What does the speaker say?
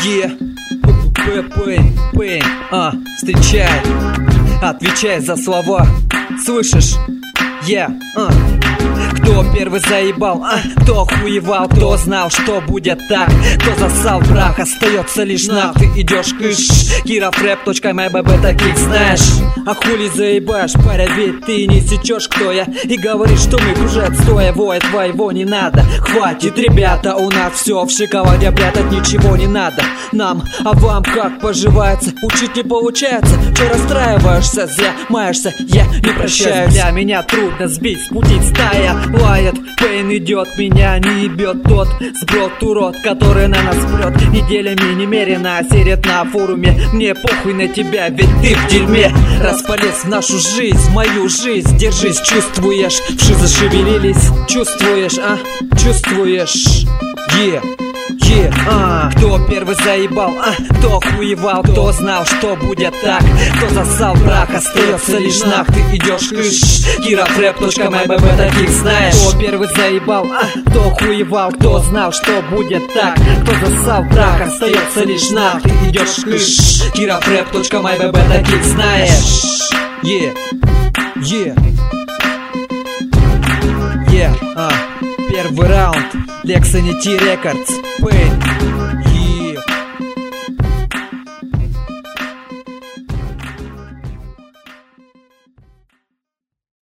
Пейн, встречай, отвечай за слова, слышишь? Кто первый заебал, кто охуевал, кто знал, что будет так, кто засал прах, остается лишь нах. Ты идешь кыш, KiraFrap.mybb, таких знаешь. А хули заебаешь, паря, ведь ты не сечешь, кто я, и говоришь, что мы кружат стоя. Воя твоего не надо, хватит, ребята, у нас все в шоколаде, прятать ничего не надо нам. А вам как поживается? Учить не получается, че расстраиваешься, зря маешься, я не прощаюсь. Для меня трудно сбить с пути, стая лает, Пейн идет, меня не ебет тот сброд, урод, который на нас прет, неделями немерено серит на форуме. Мне похуй на тебя, ведь ты в дерьме, располез в нашу жизнь, мою жизнь. Держись, чувствуешь, вши зашевелились, чувствуешь, чувствуешь, Кто первый заебал, кто охуевал, кто знал, что будет так, кто засал прах, остается лишь нах. Ты идешь кыш, KiraFrap.mybb, таких знаешь. Кто первый заебал, кто охуевал, кто знал, что будет так, кто засал прах, остается лишь нах. Ты идешь кыш, KiraFrap.mybb, таких знаешь. Первый раунд, Lexanity Records, Пейн.